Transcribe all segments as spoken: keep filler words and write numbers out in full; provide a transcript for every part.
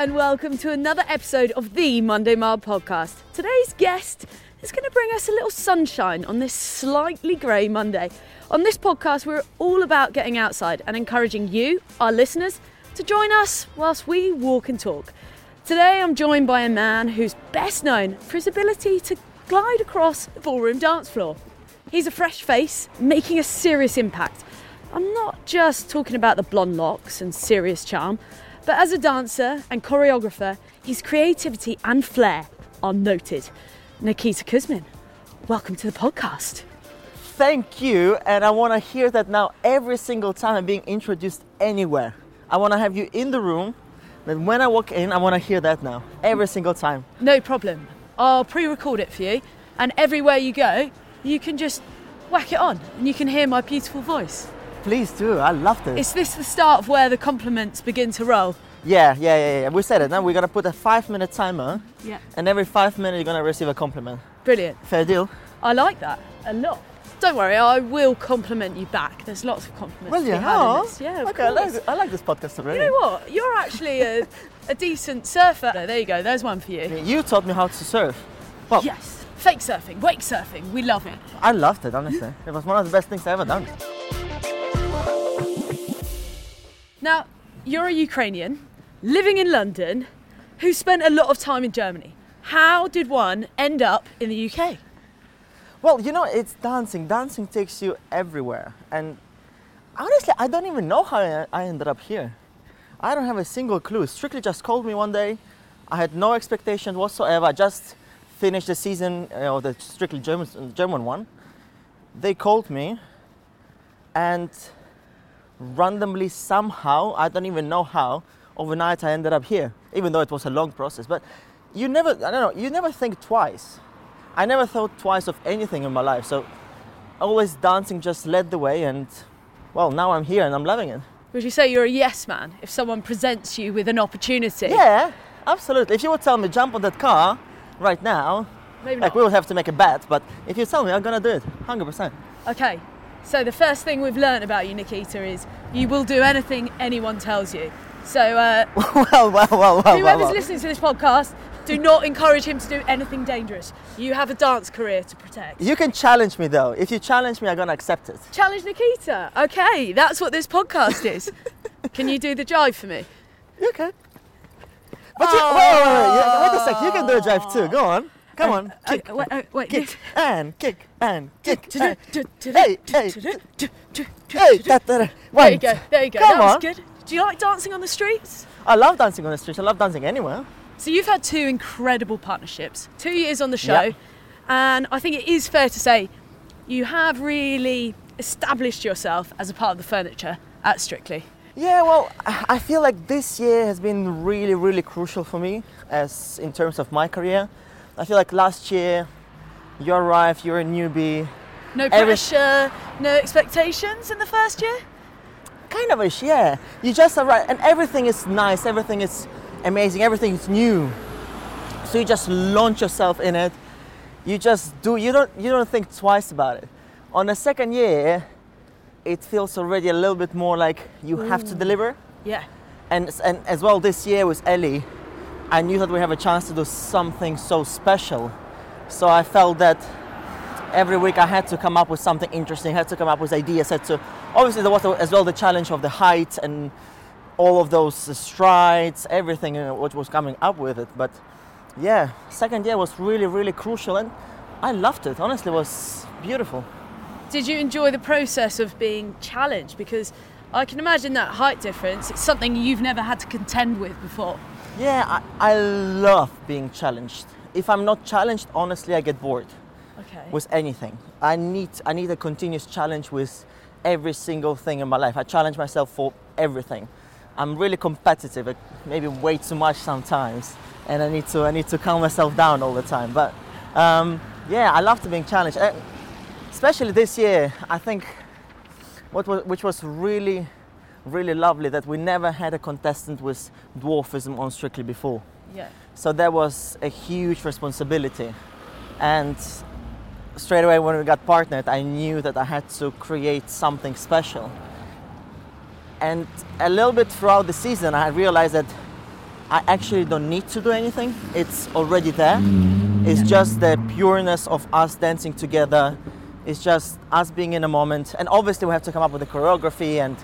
and welcome to another episode of the Monday Mile podcast. Today's guest is going to bring us a little sunshine on this slightly grey Monday. On this podcast, we're all about getting outside and encouraging you, our listeners, to join us whilst we walk and talk. Today, I'm joined by a man who's best known for his ability to glide across the ballroom dance floor. He's a fresh face, making a serious impact. I'm not just talking about the blonde locks and serious charm, but as a dancer and choreographer, his creativity and flair are noted. Nikita Kuzmin, welcome to the podcast. Thank you, and I want to hear that now every single time I'm being introduced anywhere. I want to have you in the room, then when I walk in, I want to hear that now, every single time. No problem. I'll pre-record it for you, and everywhere you go, you can just whack it on, and you can hear my beautiful voice. Please do, I loved it. Is this the start of where the compliments begin to roll? Yeah, yeah, yeah, yeah. We said it. Now we're going to put a five minute timer. Yeah. And every five minutes you're going to receive a compliment. Brilliant. Fair deal? I like that a lot. Don't worry, I will compliment you back. There's lots of compliments Well, to be yeah. had in this. Yeah, of okay, I course. like, I like this podcast already. You know what? You're actually a, a decent surfer. There you go. There's one for you. You taught me how to surf. Well, Yes. Fake surfing, wake surfing. We love it. I loved it, honestly. It was one of the best things I've ever done. Now, you're a Ukrainian living in London who spent a lot of time in Germany. How did one end up in the U K? Well, you know, it's dancing. Dancing takes you everywhere. And honestly, I don't even know how I- I ended up here. I don't have a single clue. Strictly just called me one day. I had no expectation whatsoever. I just finished the season, you know, the Strictly German, German one. They called me and randomly somehow, I don't even know how, overnight I ended up here, even though it was a long process. But you never, I don't know, you never think twice. I never thought twice of anything in my life. So always dancing just led the way, and well, now I'm here and I'm loving it. Would you say you're a yes man if someone presents you with an opportunity? Yeah, absolutely. If you would tell me jump on that car right now, Maybe like not. we would have to make a bet, but if you tell me, I'm gonna do it, one hundred percent. Okay, so the first thing we've learned about you, Nikita, is you will do anything anyone tells you. So uh, well, well, well, well, well, whoever's well. listening to this podcast, do not encourage him to do anything dangerous. You have a dance career to protect. You can challenge me though. If you challenge me, I'm gonna accept it. Challenge Nikita. Okay, that's what this podcast is. Can you do the jive for me? Okay. But you, wait, wait, wait, yeah, wait a sec. You can do a jive too. Go on. Come on. Uh, Kick, uh, wait, uh, wait, kick, and kick, and kick. and- Hey, hey, Hey, da, da, da. There One, you go, there you go. Come that was on. good. Do you like dancing on the streets? I love dancing on the streets. I love dancing anywhere. So you've had two incredible partnerships, two years on the show, Yep. and I think it is fair to say you have really established yourself as a part of the furniture at Strictly. Yeah, well, I feel like this year has been really, really crucial for me as in terms of my career. I feel like last year you arrived, you're a newbie. No Every- pressure, no expectations in the first year? Kind of ish, yeah. You just arrive and everything is nice, everything is amazing, everything is new. So you just launch yourself in it. You just do, you don't you don't think twice about it. On the second year, it feels already a little bit more like you have to deliver. Yeah. And, and as well this year with Ellie, I knew that we have a chance to do something so special. So I felt that every week I had to come up with something interesting, had to come up with ideas, had to, obviously there was as well the challenge of the height and all of those strides, everything, you know, what was coming up with it. But yeah, second year was really, really crucial and I loved it. Honestly, it was beautiful. Did you enjoy the process of being challenged? Because I can imagine that height difference, it's something you've never had to contend with before. Yeah, I, I love being challenged. If I'm not challenged, honestly, I get bored. Okay. With anything. I need I need a continuous challenge with every single thing in my life. I challenge myself for everything. I'm really competitive, uh, maybe way too much sometimes, and I need to I need to calm myself down all the time. But um, yeah, I love to being challenged. Uh, especially this year, I think what was, which was really really lovely that we never had a contestant with dwarfism on Strictly before. Yeah. So that was a huge responsibility. And straight away when we got partnered, I knew that I had to create something special. And a little bit throughout the season, I realized that I actually don't need to do anything. It's already there. It's just the pureness of us dancing together. It's just us being in a moment. And obviously we have to come up with the choreography, and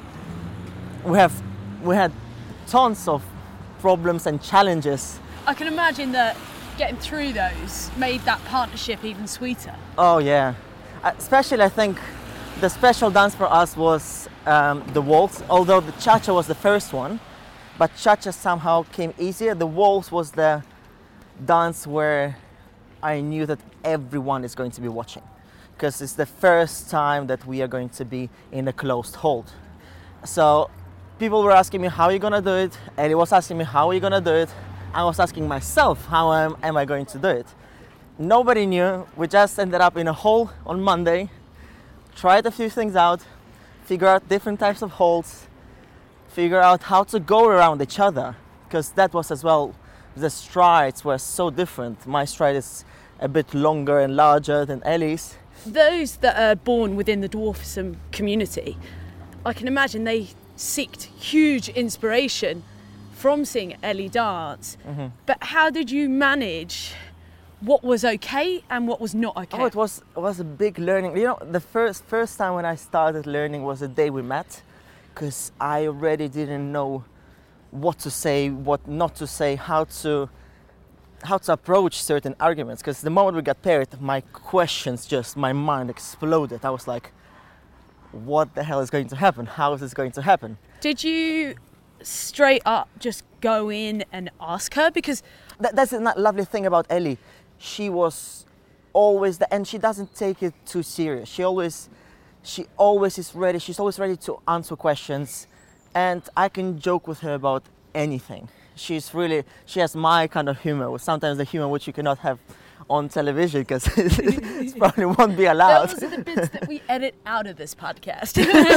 we have we had tons of problems and challenges. I can imagine that getting through those made that partnership even sweeter. Oh yeah. Uh, especially I think the special dance for us was um, the waltz, although the cha-cha was the first one. But cha-cha somehow came easier. The waltz was the dance where I knew that everyone is going to be watching, because it's the first time that we are going to be in a closed hold. So people were asking me, how are you going to do it? Ellie was asking me, how are you going to do it? I was asking myself, how am, am I going to do it? Nobody knew. We just ended up in a hall on Monday, tried a few things out, figure out different types of holds, figure out how to go around each other, because that was as well, the strides were so different. My stride is a bit longer and larger than Ellie's. Those that are born within the dwarfism community, I can imagine they seeked huge inspiration from seeing Ellie dance. Mm-hmm. But how did you manage what was okay and what was not okay? Oh, it was it was a big learning. You know, the first first time when I started learning was the day we met, because I already didn't know what to say, what not to say, how to how to approach certain arguments. Because the moment we got paired, my questions just, my mind exploded. I was like, what the hell is going to happen? How is this going to happen? Did you straight up just go in and ask her? Because That, that's the lovely thing about Ellie. She was always, the, and she doesn't take it too serious. She always, she always is ready. She's always ready to answer questions, and I can joke with her about anything. She's really, she has my kind of humor. Sometimes the humor which you cannot have on television, because it probably won't be allowed. Those are the bits that we edit out of this podcast.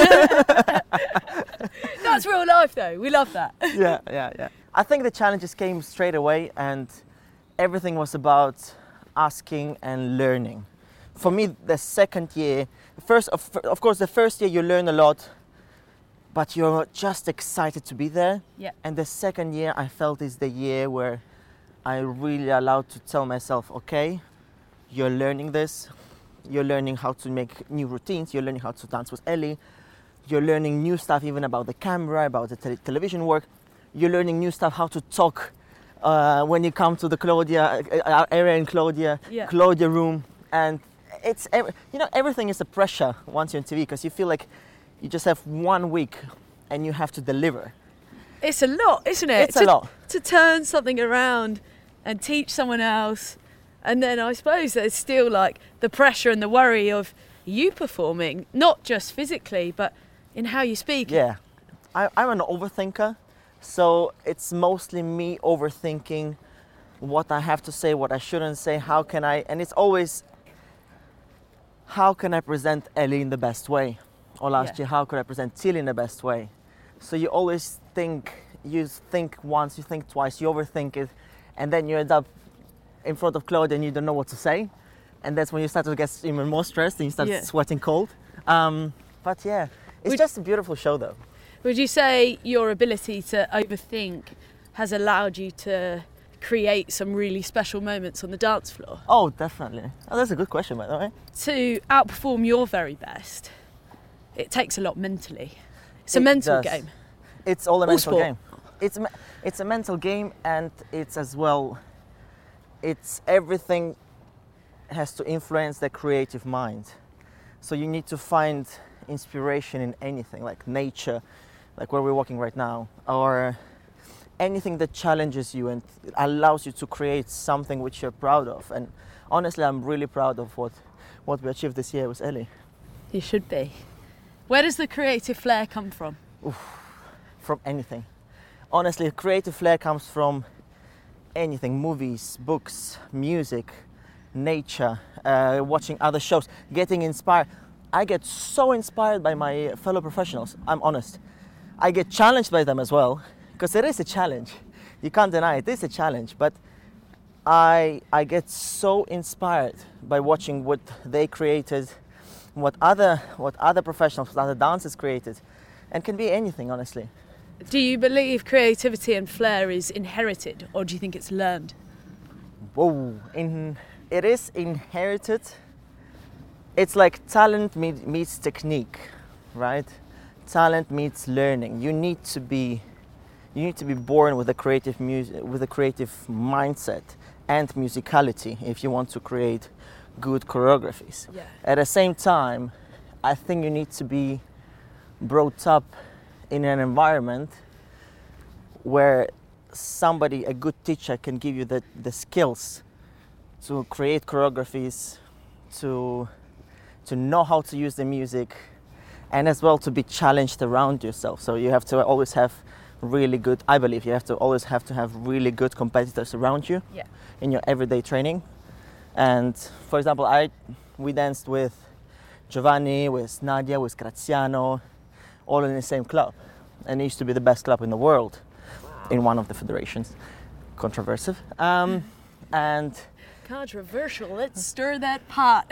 That's real life, though. We love that. Yeah, yeah, yeah. I think the challenges came straight away, and everything was about asking and learning. For me, the second year, first, of, of course, the first year you learn a lot, but you're just excited to be there. Yeah. And the second year, I felt is the year where I really allowed to tell myself, okay, you're learning this, you're learning how to make new routines, you're learning how to dance with Ellie, you're learning new stuff even about the camera, about the te- television work, you're learning new stuff, how to talk uh, when you come to the Claudia uh, area in Claudia, yeah. Claudia room. And it's, you know, everything is a pressure once you're on T V, because you feel like you just have one week and you have to deliver. It's a lot, isn't it? It's to, a lot. To turn something around and teach someone else. And then I suppose there's still like the pressure and the worry of you performing, not just physically, but in how you speak. Yeah, I, I'm an overthinker. So it's mostly me overthinking what I have to say, what I shouldn't say, how can I, and it's always, how can I present Ellie in the best way? Or last Yeah. year, how could I present Tilly in the best way? So you always think, you think once, you think twice, you overthink it, and then you end up in front of Claudia and you don't know what to say. And that's when you start to get even more stressed and you start Yeah. sweating cold. Um, but yeah, it's Would- just a beautiful show though. Would you say your ability to overthink has allowed you to create some really special moments on the dance floor? Oh, definitely. Oh, that's a good question, by the way. To outperform your very best, it takes a lot mentally. It's a It mental does. game. It's all a All mental sport. game. It's me- it's a mental game, and it's as well, it's everything has to influence the creative mind. So you need to find inspiration in anything, like nature, like where we're walking right now, or anything that challenges you and allows you to create something which you're proud of. And honestly, I'm really proud of what, what we achieved this year with Ellie. You should be. Where does the creative flair come from? From anything. Honestly, creative flair comes from anything: movies, books, music, nature, uh, watching other shows, getting inspired. I get so inspired by my fellow professionals, I'm honest. I get challenged by them as well, because it is a challenge. You can't deny it, it is a challenge, but I, I get so inspired by watching what they created, what other, what other professionals, what other dancers created, and can be anything, honestly. Do you believe creativity and flair is inherited, or do you think it's learned? Whoa, in, it is inherited. It's like talent meet, meets technique, right? Talent meets learning. You need to be, you need to be born with a creative music, with a creative mindset and musicality if you want to create good choreographies. Yeah. At the same time, I think you need to be brought up in an environment where somebody, a good teacher, can give you the, the skills to create choreographies, to to know how to use the music, and as well to be challenged around yourself. So you have to always have really good, I believe you have to always have to have really good competitors around you Yeah. in your everyday training. And for example, I we danced with Giovanni, with Nadia, with Graziano, all in the same club. And it used to be the best club in the world in one of the federations. Controversial. Um, and Controversial. Let's stir that pot.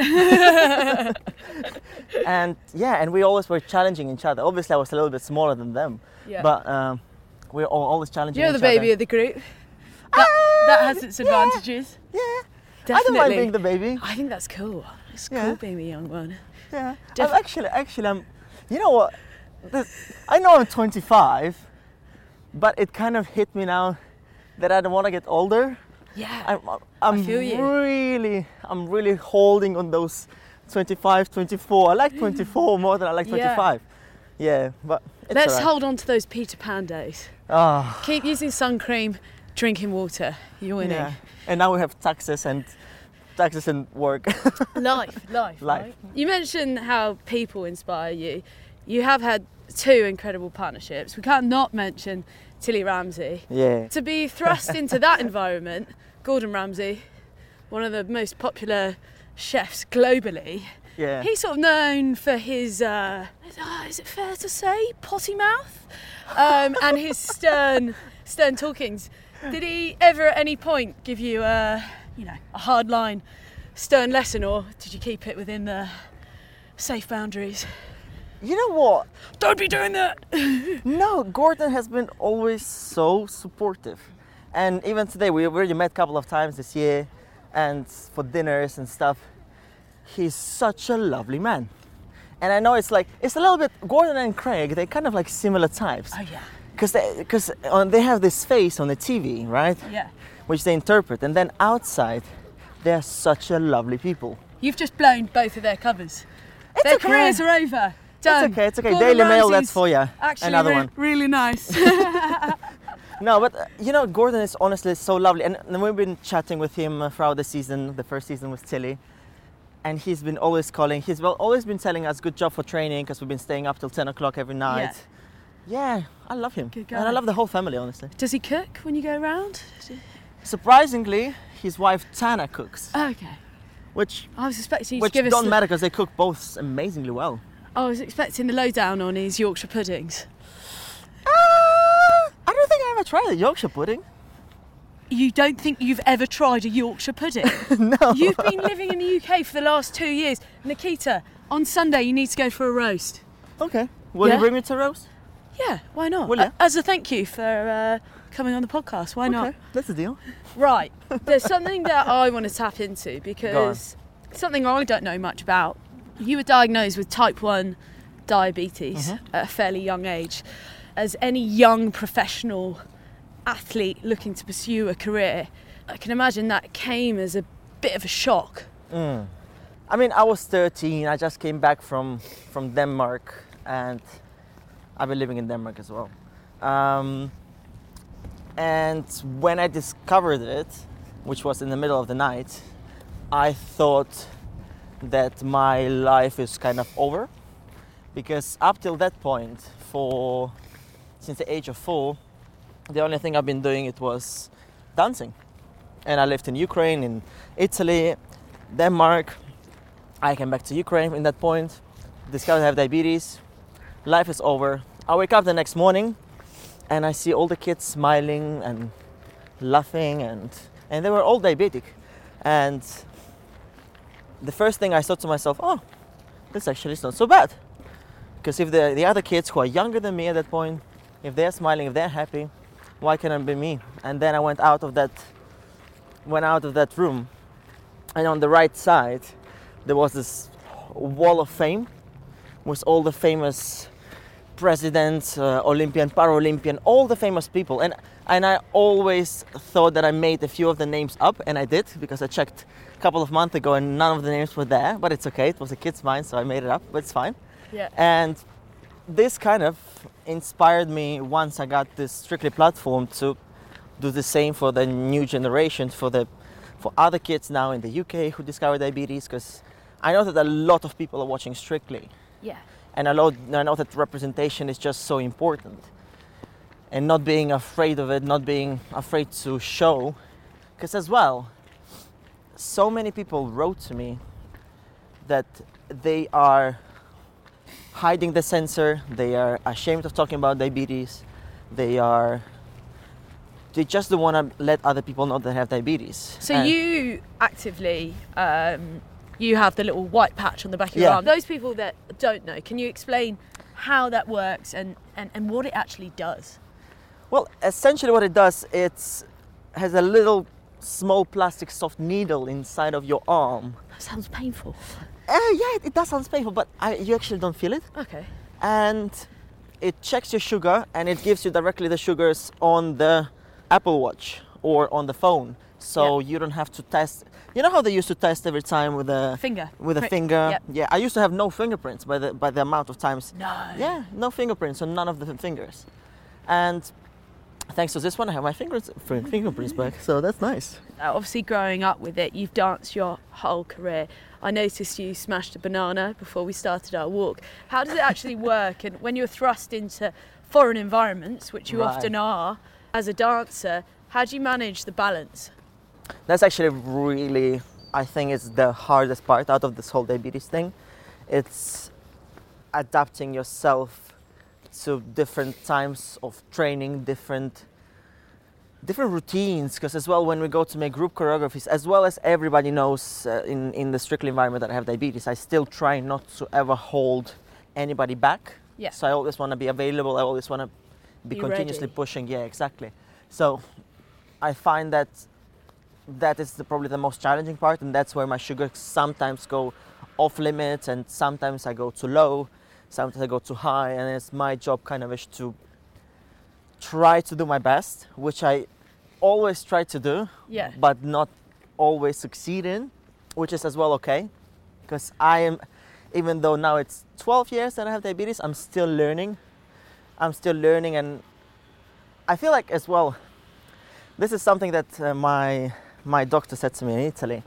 and yeah, and we always were challenging each other. Obviously, I was a little bit smaller than them, Yeah. but um, we were all, always challenging You're each the baby other. of the group. That, that has its yeah. advantages. Yeah, Definitely. I don't mind being the baby. I think that's cool. It's Yeah. cool being a young one. Yeah, Def- I'm actually, actually, I'm. You know what? This, I know I'm twenty-five, but it kind of hit me now that I don't want to get older. Yeah. I'm, I'm feel you. really, I'm really holding on those twenty-five, twenty-four. I like twenty-four more than I like Yeah. twenty-five. Yeah, but it's Let's alright. hold on to those Peter Pan days. Ah, Keep using sun cream, drinking water. You're winning. yeah. And now we have taxes and taxes and work. Life, life, Life. Right? You mentioned how people inspire you. You have had two incredible partnerships. We can't not mention Tilly Ramsey. Yeah. To be thrust into that environment, Gordon Ramsay, one of the most popular chefs globally, Yeah. he's sort of known for his, uh, is it fair to say, potty mouth? Um, and his stern, stern talkings. Did he ever at any point give you a, you know, a hard line, stern lesson, or did you keep it within the safe boundaries? You know what? Don't be doing that! No, Gordon has been always so supportive. And even today, we already met a couple of times this year and for dinners and stuff. He's such a lovely man. And I know it's like, it's a little bit, Gordon and Craig, they're kind of like similar types. Oh yeah, Because they, because they have this face on the T V, right? yeah. Which they interpret. And then outside, they're such a lovely people. You've just blown both of their covers. It's Their okay. careers are over. Done. It's okay, it's okay. Gordon Daily Mail, Ramsay's that's for you. Actually, Another re- one. really nice. No, but uh, you know, Gordon is honestly so lovely, and, and we've been chatting with him uh, throughout the season. The first season with Tilly, and he's been always calling. He's well, always been telling us, "Good job for training," because we've been staying up till ten o'clock every night. Yeah, I love him, Good and I guy. love the whole family, honestly. Does he cook when you go around? Surprisingly, his wife Tana cooks, Okay. which I was expecting you which to give us. don't the- matter because they cook both amazingly well. I was expecting the lowdown on his Yorkshire puddings. Uh, I don't think I ever tried a Yorkshire pudding. You don't think you've ever tried a Yorkshire pudding? No. You've been living in the U K for the last two years. Nikita, on Sunday you need to go for a roast. Okay. Will Yeah? you bring me to roast? Yeah, why not? Will ya? A- As a thank you for uh, coming on the podcast, why not? Okay, that's the deal. Right, there's something that I want to tap into because something I don't know much about. You were diagnosed with type one diabetes Mm-hmm. at a fairly young age. As any young professional athlete looking to pursue a career, I can imagine that came as a bit of a shock. Mm. I mean, I was thirteen. I just came back from from Denmark, and I've been living in Denmark as well. Um, and when I discovered it, which was in the middle of the night, I thought that my life is kind of over, because up till that point, for since the age of four, the only thing I've been doing it was dancing. And I lived in Ukraine, in Italy, Denmark. I came back to Ukraine in that point, discovered I have diabetes. Life is over. I wake up the next morning and I see all the kids smiling and laughing, and and they were all diabetic. And the first thing I thought to myself, oh, this actually is not so bad. Because if the, the other kids who are younger than me at that point, If they're smiling, if they're happy, why can't it be me? And then I went out of that, went out of that room, and on the right side, there was this wall of fame with all the famous presidents, uh, Olympian, Paralympian, all the famous people. And and I always thought that I made a few of the names up, and I did, because I checked a couple of months ago and none of the names were there, but it's okay, it was a kid's mind, so I made it up, but it's fine. Yeah. And this kind of inspired me once I got this Strictly platform to do the same for the new generations, for the for other kids now in the U K who discover diabetes, because I know that a lot of people are watching Strictly. Yeah. And I know, I know that representation is just so important. And not being afraid of it, not being afraid to show. Because as well, so many people wrote to me that they are hiding the sensor, they are ashamed of talking about diabetes, they are, they just don't want to let other people know they have diabetes. So And you actively, um, you have the little white patch on the back of your Yeah. arm. Those people that don't know, can you explain how that works and, and, and what it actually does? Well, essentially what it does, it has a little small plastic soft needle inside of your arm. That sounds painful. Uh, yeah, it, it does sound painful, but I, you actually don't feel it. Okay. And it checks your sugar and it gives you directly the sugars on the Apple Watch or on the phone. So Yeah. you don't have to test. You know how they used to test every time with a Finger. with a Prick. finger? Yep. Yeah, I used to have no fingerprints by the by the amount of times. No. Yeah, no fingerprints on none of the fingers. And thanks to this one, I have my fingers, fingerprints back. So that's nice. Uh, obviously, growing up with it, you've danced your whole career. I noticed you smashed a banana before we started our walk. How does it actually work? And when you're thrust into foreign environments, which you Right. often are, as a dancer, how do you manage the balance? That's actually really, I think it's the hardest part out of this whole diabetes thing. It's adapting yourself to different times of training, different different routines, because as well when we go to make group choreographies, as well as everybody knows uh, in, in the Strictly environment that I have diabetes, I still try not to ever hold anybody back. Yeah. So I always want to be available, I always want to be Be continuously ready. pushing. Yeah, exactly. So I find that that is the, probably the most challenging part, and that's where my sugars sometimes go off limits and sometimes I go too low, sometimes I go too high, and it's my job kind of is to try to do my best, which I always try to do, Yeah. but not always succeed in, which is as well okay, because I am, even though now it's twelve years that I have diabetes, I'm still learning. I'm still learning, and I feel like as well, this is something that uh, my my doctor said to me in Italy.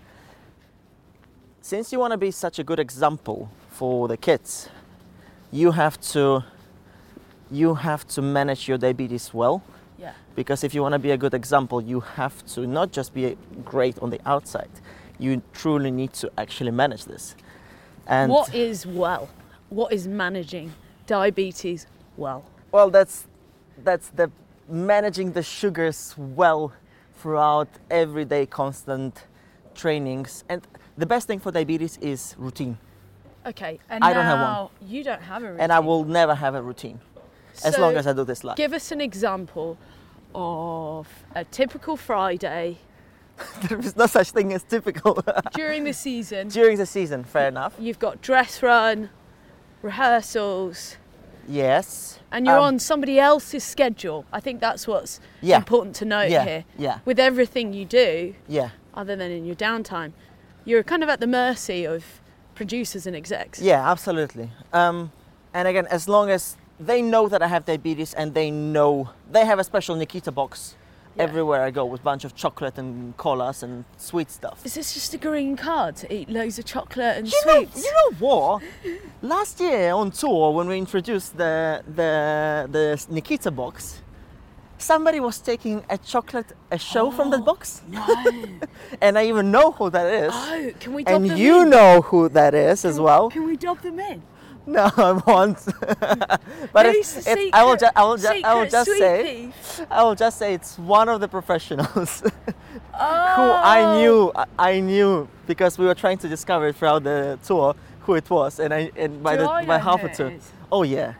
Since you want to be such a good example for the kids, you have to you have to manage your diabetes well. Yeah. Because if you want to be a good example, you have to not just be great on the outside. You truly need to actually manage this. And What is well? What is managing diabetes well? well, that's that's the managing the sugars well throughout everyday constant trainings. And the best thing for diabetes is routine. Okay, and I now don't have one. you don't have a routine. And I will never have a routine as So long as I do this live. Give us an example of a typical Friday There is no such thing as typical during the season. during the season. Fair enough. You've got dress run, rehearsals, Yes. and you're Um, on somebody else's schedule. I think that's what's Yeah. important to note Yeah. here. Yeah. With everything you do, Yeah. other than in your downtime, you're kind of at the mercy of producers and execs. Yeah, absolutely. Um, and again, as long as they know that I have diabetes and they know they have a special Nikita box Yeah. everywhere I go with a bunch of chocolate and colas and sweet stuff. Is this just a green card to eat loads of chocolate and You know, sweets? you know what? Last year on tour, when we introduced the the the Nikita box, somebody was taking a chocolate a show from that box, No. and I even know who that is. Oh, can we dob And them you in? know who that is as well. Can we dob them in? No, I won't. But Who's it's, the it's, I will just, I will just, I will secret just sweet say, thief? I will just say it's one of the professionals Oh. who I knew, I- I knew because we were trying to discover throughout the tour who it was, and I, and by Do the I by know half who or it two, is? oh yeah,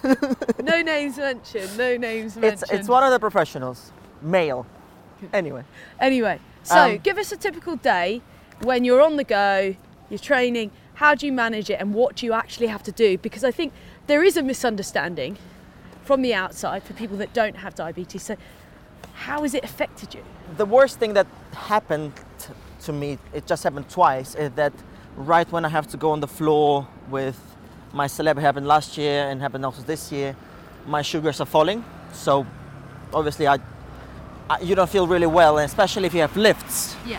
No names mentioned. No names mentioned. It's it's one of the professionals, male. Anyway. Anyway, so Um, give us a typical day when you're on the go, you're training. How do you manage it, and what do you actually have to do? Because I think there is a misunderstanding from the outside for people that don't have diabetes. So, how has it affected you? The worst thing that happened to me, it just happened twice, is that right when I have to go on the floor with my celeb, it happened last year and happened also this year, my sugars are falling. So obviously I, I you don't feel really well, and especially if you have lifts, Yeah.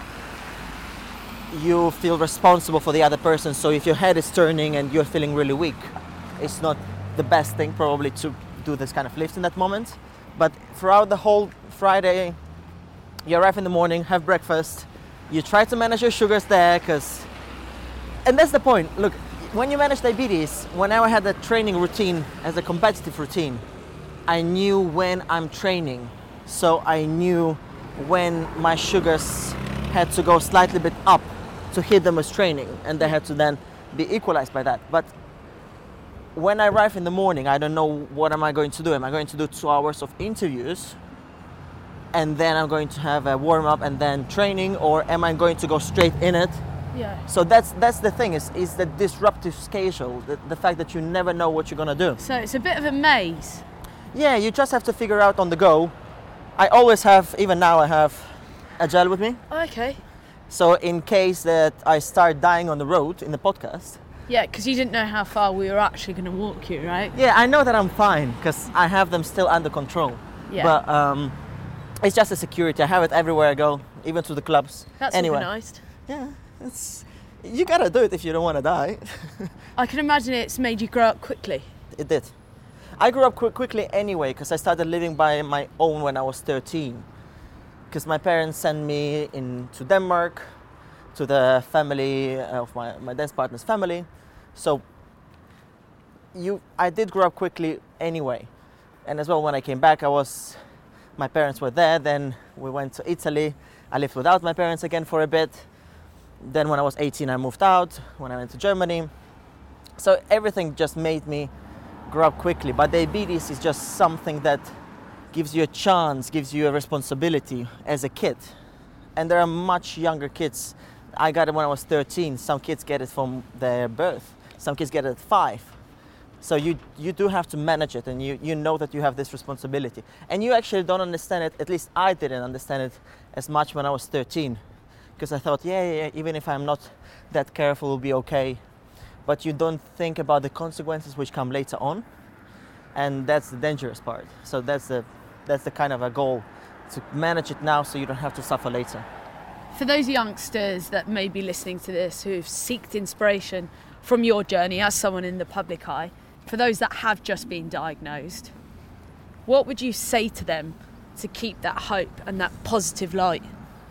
you feel responsible for the other person. So if your head is turning and you're feeling really weak, it's not the best thing probably to do this kind of lift in that moment. But throughout the whole Friday, you arrive in the morning, have breakfast, you try to manage your sugars there, because, and that's the point. Look, when you manage diabetes, whenever I had a training routine as a competitive routine, I knew when I'm training. So I knew when my sugars had to go slightly bit up to hit them as training, and they had to then be equalized by that. But when I arrive in the morning, I don't know what am I going to do. Am I going to do two hours of interviews and then I'm going to have a warm-up and then training, or am I going to go straight in it? Yeah. So that's that's the thing, is is the disruptive schedule, the, the fact that you never know what you're going to do. So it's a bit of a maze. Yeah, you just have to figure out on the go. I always have, even now I have a gel with me. Okay. So in case that I start dying on the road in the podcast. Yeah, because you didn't know how far we were actually going to walk you, right? Yeah, I know that I'm fine because I have them still under control. Yeah. But um, it's just a security. I have it everywhere I go, even to the clubs. That's anyway. organised. Yeah, it's you gotta do it if you don't want to die. I can imagine it's made you grow up quickly. It did. I grew up qu- quickly anyway, because I started living by my own when I was thirteen. Because my parents sent me in to Denmark, to the family of my, my dance partner's family. So you, I did grow up quickly anyway. And as well, when I came back, I was, my parents were there. Then we went to Italy. I lived without my parents again for a bit. Then when I was eighteen, I moved out, when I went to Germany. So everything just made me grow up quickly. But diabetes is just something that gives you a chance, gives you a responsibility as a kid. And there are much younger kids. I got it when I was thirteen. Some kids get it from their birth. Some kids get it at five. So you you do have to manage it, and you, you know that you have this responsibility. And you actually don't understand it, at least I didn't understand it as much when I was thirteen. Because I thought, yeah, yeah, yeah, even if I'm not that careful, it'll be okay. But you don't think about the consequences which come later on. And that's the dangerous part. So that's the, that's the kind of a goal, to manage it now so you don't have to suffer later. For those youngsters that may be listening to this who've sought inspiration from your journey as someone in the public eye, for those that have just been diagnosed, what would you say to them to keep that hope and that positive light?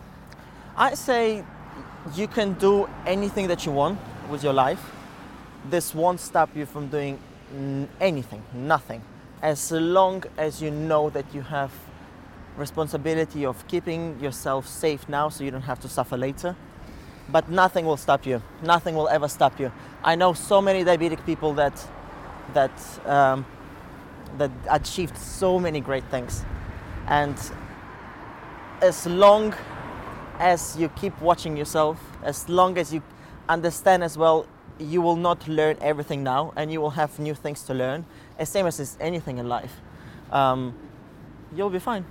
I say you can do anything that you want with your life. This won't stop you from doing anything, nothing. As long as you know that you have responsibility of keeping yourself safe now so you don't have to suffer later. But nothing will stop you. Nothing will ever stop you. I know so many diabetic people that that um, that achieved so many great things. And as long as you keep watching yourself, as long as you understand as well, you will not learn everything now, and you will have new things to learn. As same as is anything in life, um, you'll be fine.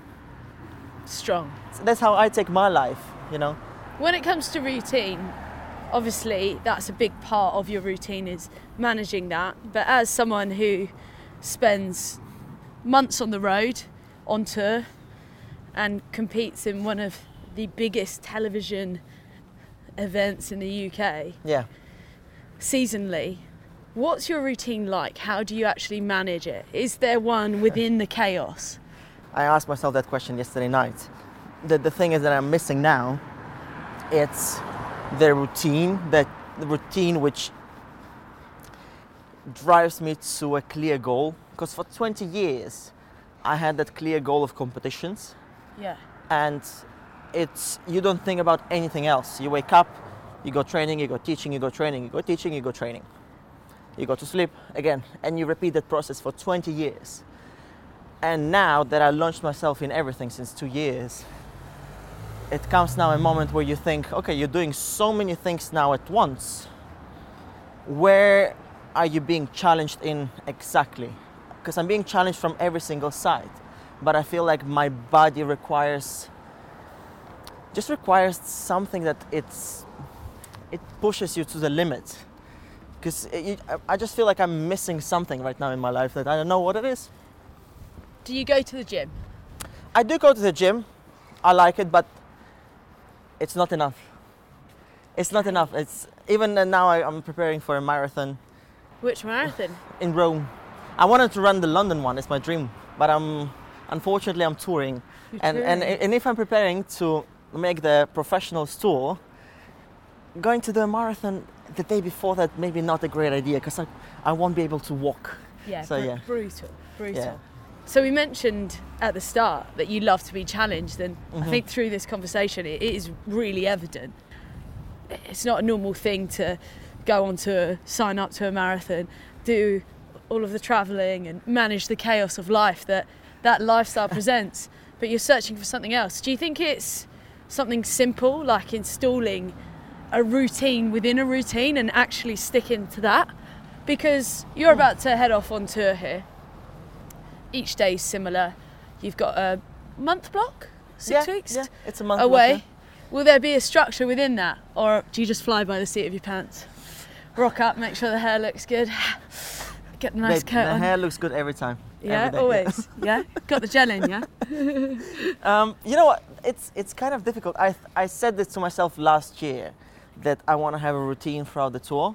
Strong. So that's how I take my life, you know. When it comes to routine, obviously that's a big part of your routine, is managing that. But as someone who spends months on the road, on tour, and competes in one of the biggest television events in the U K, Yeah. seasonally, what's your routine like? How do you actually manage it? Is there one within the chaos? I asked myself that question yesterday night. The, the thing is that I'm missing now, it's the routine, that the routine which drives me to a clear goal. Because for twenty years, I had that clear goal of competitions. Yeah. And it's, you don't think about anything else. You wake up, you go training, you go teaching, you go training, you go teaching, you go training. you go to sleep again, and you repeat that process for twenty years. And now that I launched myself in everything since two years, it comes now a moment where you think, okay, you're doing so many things now at once. Where are you being challenged in exactly? Because I'm being challenged from every single side, but I feel like my body requires, just requires something that it's, it pushes you to the limit. Because I just feel like I'm missing something right now in my life that I don't know what it is. Do you go to the gym? I do go to the gym. I like it, but it's not enough. It's not enough. It's even now I, I'm preparing for a marathon. Which marathon? In Rome. I wanted to run the London one. It's my dream, but I'm unfortunately I'm touring, You're and touring. and and if I'm preparing to make the professional tour, going to the marathon the day before that maybe not a great idea because I I won't be able to walk. Yeah, So, br- yeah. brutal, brutal. Yeah. So we mentioned at the start that you love to be challenged, and I Mhm. think through this conversation it is really evident. It's not a normal thing to go on to sign up to a marathon, do all of the travelling and manage the chaos of life that that lifestyle presents, but you're searching for something else. Do you think it's something simple, like installing a routine within a routine and actually sticking to that? Because you're about to head off on tour here. Each day is similar. You've got a month block, six yeah, weeks Yeah, it's a month away. block, Will there be a structure within that, or do you just fly by the seat of your pants? Rock up, make sure the hair looks good, get the yeah. nice Babe, coat the on. hair looks good every time. Yeah, every day, always. Yeah, got the gel in. Yeah. Um, you know what? It's it's kind of difficult. I I said this to myself last year that I want to have a routine throughout the tour,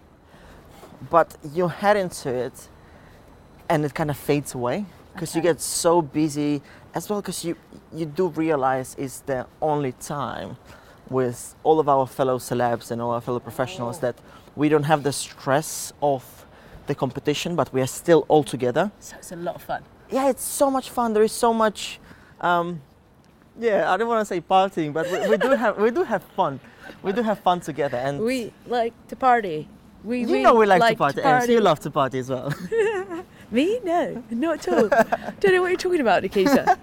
but you head into it, and it kind of fades away because you Okay. get so busy as well. Because you you do realize it's the only time with all of our fellow celebs and all our fellow professionals that we don't have the stress of the competition, but we are still all together. So it's a lot of fun. Yeah, it's so much fun. There is so much. Um, yeah, I don't want to say partying, but we, we do have we do have fun. We do have fun together, and We like to party. We you we know we like, to party. And you love to party as well. Me? No, not at all. Don't know what you're talking about, Nikita.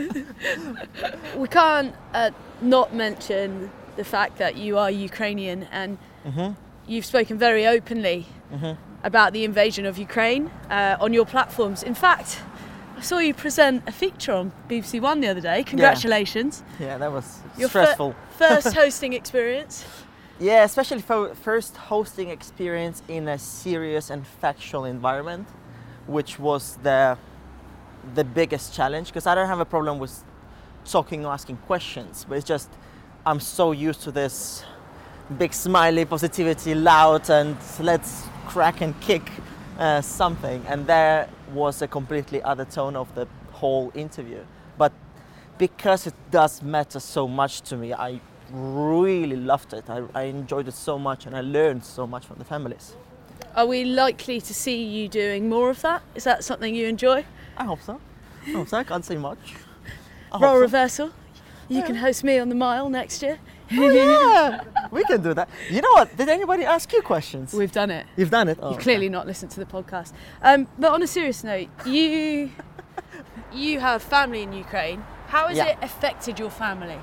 We can't uh, not mention the fact that you are Ukrainian, and Mhm. you've spoken very openly Mhm. about the invasion of Ukraine uh, on your platforms. In fact, I saw you present a feature on B B C One the other day. Congratulations. Yeah, that was Your fir- stressful. First hosting experience. Yeah, especially for first hosting experience in a serious and factual environment, which was the the biggest challenge. Because I don't have a problem with talking or asking questions, but it's just I'm so used to this big smiley positivity, loud, and let's crack and kick uh, something. And there was a completely other tone of the whole interview. But because it does matter so much to me, I really loved it. I, I enjoyed it so much, and I learned so much from the families. Are we likely to see you doing more of that? Is that something you enjoy? I hope so. I hope so. I can't say much. I hope Role so. reversal. You can host me on the mile next year. Oh, yeah, we can do that. You know what? Did anybody ask you questions? We've done it. You've done it. Oh, You've clearly not listened to the podcast. Um, but on a serious note, you you have family in Ukraine. How has Yeah. it affected your family?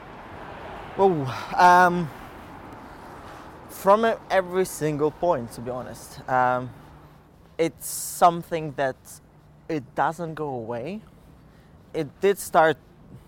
Oh, um, from e- every single point, to be honest, um, it's something that it doesn't go away. It did start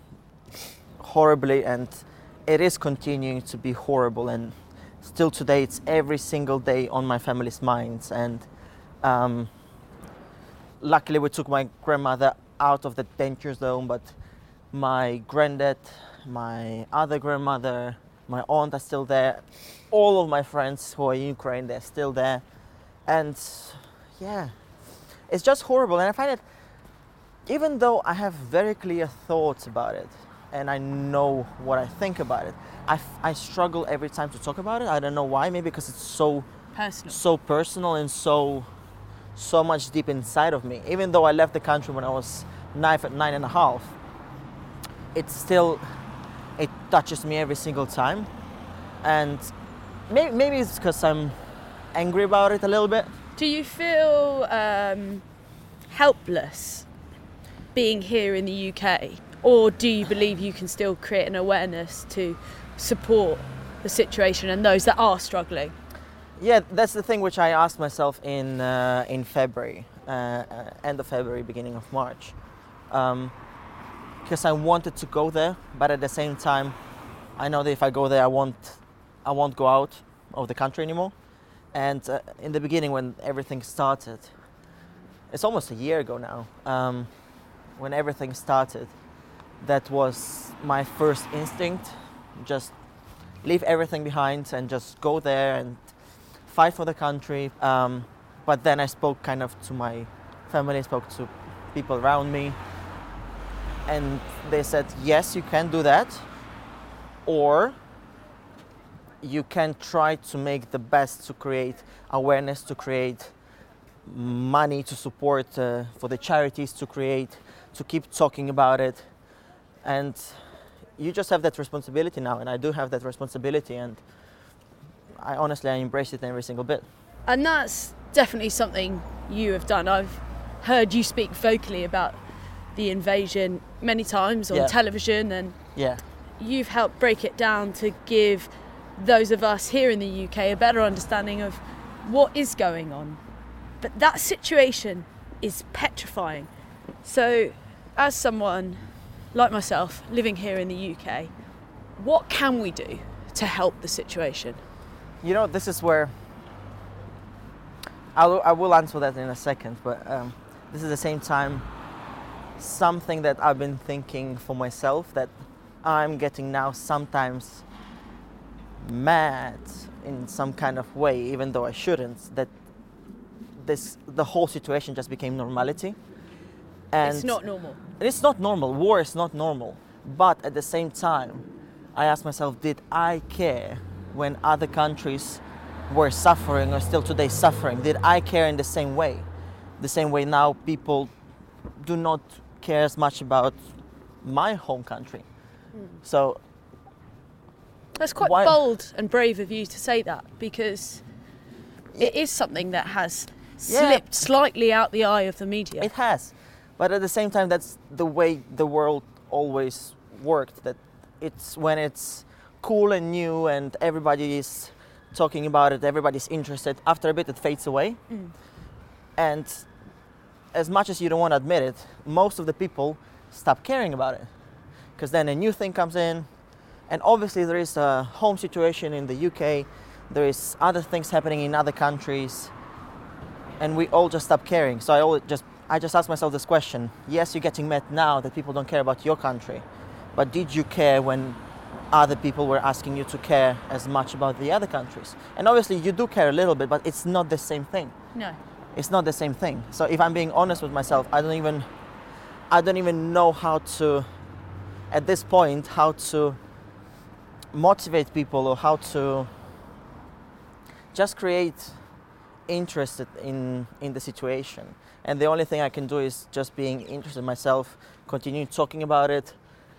horribly, and it is continuing to be horrible. And still today, it's every single day on my family's minds. And um, luckily, we took my grandmother out of the danger zone, but my granddad, my other grandmother, my aunt are still there. All of my friends who are in Ukraine, they're still there. And yeah, it's just horrible. And I find it, even though I have very clear thoughts about it and I know what I think about it, I, f- I struggle every time to talk about it. I don't know why, maybe because it's so Personal. so personal and so so much deep inside of me. Even though I left the country when I was nine, nine and a half, it still it touches me every single time. And maybe, maybe it's because I'm angry about it a little bit, Do you feel um, helpless being here in the U K? Or do you believe you can still create an awareness to support the situation and those that are struggling? Yeah, that's the thing which I asked myself in uh, in February, uh, uh, end of February, beginning of March. Um, because I wanted to go there, but at the same time, I know that if I go there, I won't, I won't go out of the country anymore. And uh, in the beginning, when everything started, it's almost a year ago now, um, when everything started, that was my first instinct, just leave everything behind and just go there and fight for the country. Um, but then I spoke kind of to my family, spoke to people around me, and they said, yes, you can do that, or you can try to make the best to create awareness, to create money to support uh, for the charities, to create, to keep talking about it. And you just have that responsibility now, and I do have that responsibility, and I honestly, I embrace it every single bit. And that's definitely something you have done. I've heard you speak vocally about the invasion many times on yeah. television, and yeah. you've helped break it down to give those of us here in the U K a better understanding of what is going on. But that situation is petrifying. So as someone like myself living here in the U K, what can we do to help the situation? You know, this is where I'll, I will answer that in a second, but um, this is at the same time something that I've been thinking for myself, that I'm getting now sometimes mad in some kind of way, even though I shouldn't, that this the whole situation just became normality. And it's not normal. It's not normal. War is not normal. But at the same time, I asked myself, did I care when other countries were suffering or still today suffering? Did I care in the same way? The same way now people do not care as much about my home country. Mm. So that's quite why? bold and brave of you to say that, because it is something that has slipped yeah. slightly out the eye of the media. It has. But at the same time, that's the way the world always worked, that it's when it's cool and new and everybody is talking about it, everybody's interested, after a bit it fades away. Mm. And as much as you don't want to admit it, most of the people stop caring about it. Because then a new thing comes in, and obviously there is a home situation in the U K, there is other things happening in other countries, and we all just stop caring. So I always just I just asked myself this question. Yes, you're getting mad now that people don't care about your country, but did you care when other people were asking you to care as much about the other countries? And obviously you do care a little bit, but it's not the same thing. No. It's not the same thing. So if I'm being honest with myself, I don't even I don't even know how to, at this point, how to motivate people or how to just create interest in in the situation. And the only thing I can do is just being interested myself, continue talking about it,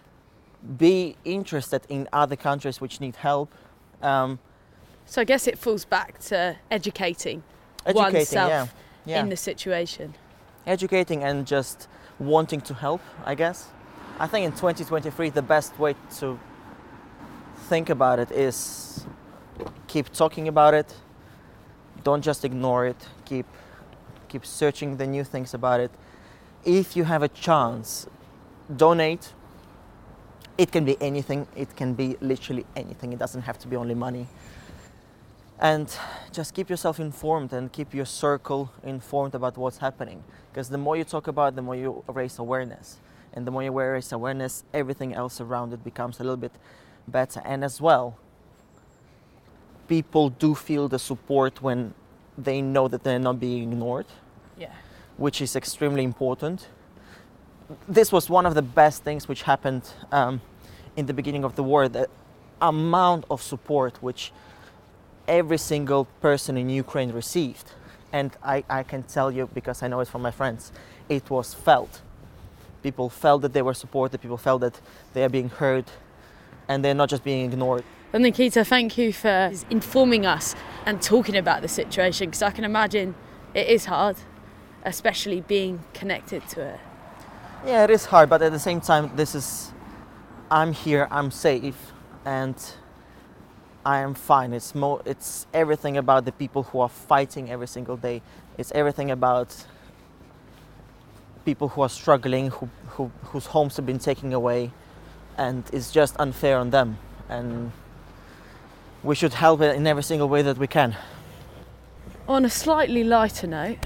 be interested in other countries which need help. Um, so I guess it falls back to educating, educating oneself yeah, yeah. in the situation. Educating and just wanting to help, I guess. I think in twenty twenty-three the best way to think about it is keep talking about it. Don't just ignore it. Keep keep searching the new things about it. If you have a chance, donate. It can be anything. It can be literally anything. It doesn't have to be only money. And just keep yourself informed and keep your circle informed about what's happening. Because the more you talk about it, the more you raise awareness. And the more you raise awareness, everything else around it becomes a little bit better. And as well, people do feel the support when they know that they're not being ignored, yeah, which is extremely important. This was one of the best things which happened um, in the beginning of the war, the amount of support which every single person in Ukraine received. And I, I can tell you, because I know it from my friends, it was felt. People felt that they were supported, people felt that they are being heard, and they're not just being ignored. Well, Nikita, thank you for informing us and talking about the situation, because I can imagine it is hard, especially being connected to it. Yeah, it is hard, but at the same time, this is, I'm here, I'm safe, and I am fine. It's more, it's everything about the people who are fighting every single day. It's everything about people who are struggling, who, who whose homes have been taken away, and it's just unfair on them. And we should help it in every single way that we can. On a slightly lighter note,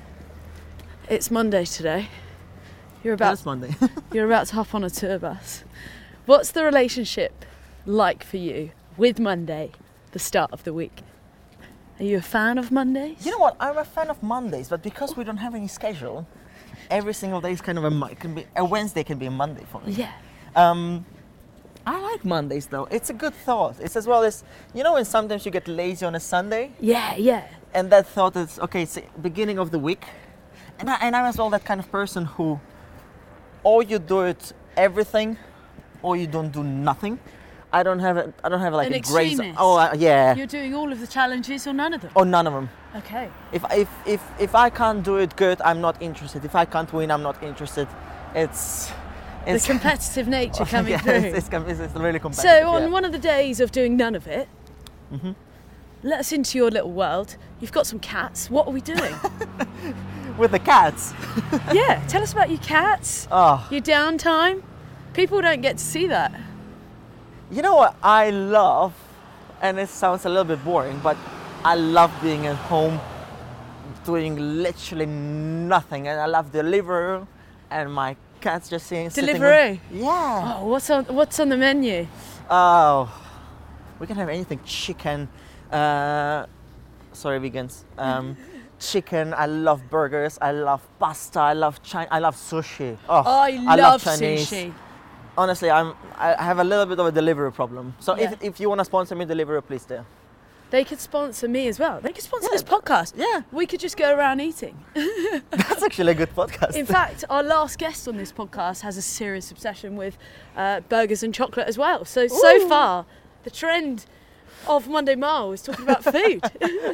it's Monday today. You're about It's Monday. you're about to hop on a tour bus. What's the relationship like for you with Monday, the start of the week? Are you a fan of Mondays? You know what? I'm a fan of Mondays, but because we don't have any schedule, every single day is kind of a Mo- it can be a Wednesday can be a Monday for me. Yeah. Um, I like Mondays though. It's a good thought. It's as well as, you know, when sometimes you get lazy on a Sunday, Yeah, yeah. and that thought is okay. It's the beginning of the week, and I, and I'm as well that kind of person who, or you do it everything, or you don't do nothing. I don't have a, I don't have like An a grace. extremist. Oh uh, yeah. You're doing all of the challenges or none of them? Or none of them. Okay. If if if if I can't do it good, I'm not interested. If I can't win, I'm not interested. It's The it's competitive nature coming yeah, through. It's, it's, com- it's, it's really So competitive. on yeah. one of the days of doing none of it, Mhm. let us into your little world. You've got some cats. What are we doing? With the cats. Yeah, tell us about your cats, Oh, your downtime. People don't get to see that. you know what I love, and it sounds a little bit boring, but I love being at home, doing literally nothing, and I love Deliveroo, and my cats just sitting. sitting with- Deliveroo? Yeah. Oh, what's on what's on the menu? Oh, we can have anything. Chicken. Uh, sorry, vegans. Um, chicken. I love burgers. I love pasta. I love China. I love sushi. Oh, I love Chinese. sushi. Honestly, I'm. I have a little bit of a delivery problem. So Yeah. if if you want to sponsor me, Deliveroo, please do. They could sponsor me as well. They could sponsor Yeah. this podcast. Yeah, We could just go around eating. that's actually a good podcast. In fact, our last guest on this podcast has a serious obsession with uh, burgers and chocolate as well. So, so Ooh. far, the trend of Monday Mile is talking about food.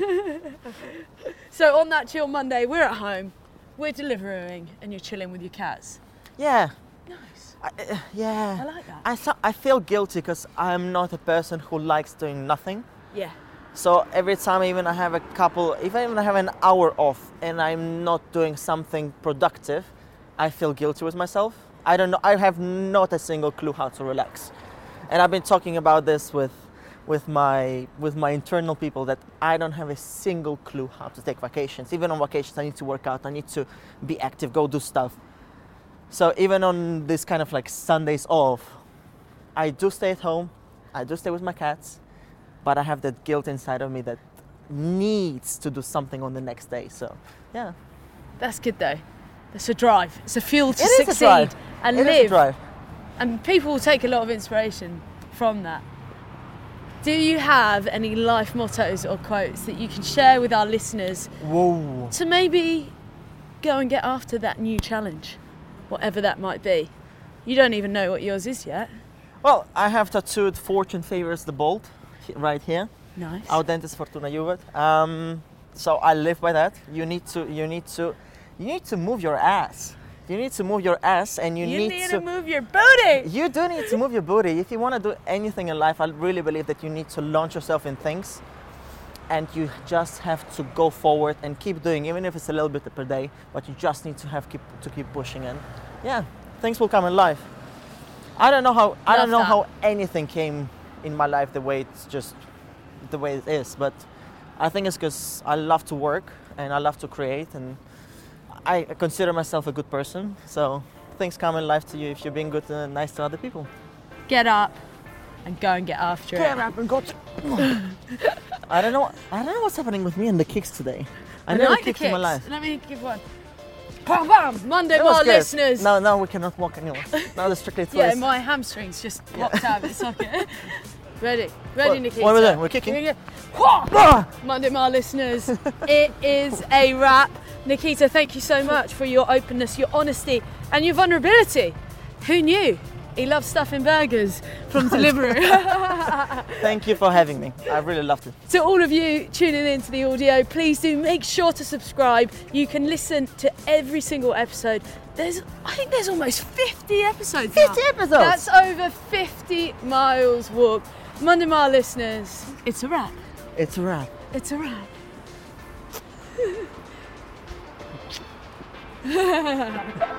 So on that chill Monday, we're at home, we're delivering, and you're chilling with your cats. yeah, Nice. I, uh, yeah. I like that. I so- I feel guilty because I'm not a person who likes doing nothing. Yeah. So every time even I have a couple, if I even have an hour off and I'm not doing something productive, I feel guilty with myself. I don't know, I have not a single clue how to relax. And I've been talking about this with with my with my internal people that I don't have a single clue how to take vacations. Even on vacations I need to work out, I need to be active, go do stuff. So even on this kind of like Sundays off, I do stay at home, I do stay with my cats, but I have that guilt inside of me that needs to do something on the next day. So, yeah. That's good though. It's a drive. It's a fuel to It is a succeed drive. and It is a live. drive. And people will take a lot of inspiration from that. Do you have any life mottos or quotes that you can share with our listeners Whoa. to maybe go and get after that new challenge, whatever that might be? You don't even know what yours is yet. Well, I have tattooed "Fortune favors the bold" he- right here. Nice. Audentis fortuna juvat. Um, so I live by that. You need to. You need to. You need to move your ass. You need to move your ass, and you, You need, need to. to move your booty. You do need to move your booty. If you want to do anything in life, I really believe that you need to launch yourself in things, and you just have to go forward and keep doing, even if it's a little bit per day. But you just need to have keep to keep pushing, and yeah, things will come in life. I don't know how. I don't Love know that. how anything came in my life the way it's just the way it is, but I think it's because I love to work and I love to create, and I consider myself a good person. So things come in life to you if you're being good and nice to other people. Get up and go and get after it. up and go. I don't know. I don't know what's happening with me and the kicks today. I, I never like the kicked in my kicks. life. Let me give one. Bam, bam. Monday That was Mile good. listeners. No, no, we cannot walk anymore. Now the strictly twist. Yeah, my hamstrings just popped out of its socket. Ready, ready, What- Nikita. what are we doing? We're kicking? We're gonna- Wha- Ah! Monday Mile listeners, it is a wrap. Nikita, thank you so much for your openness, your honesty, and your vulnerability. Who knew? He loves stuffing burgers from Deliveroo. Thank you for having me. I really loved it. To all of you tuning into the audio, please do make sure to subscribe. You can listen to every single episode. There's, I think there's almost fifty episodes now. fifty episodes! That's over fifty miles walked. Monday Mile listeners, it's a wrap. It's a wrap. It's a wrap.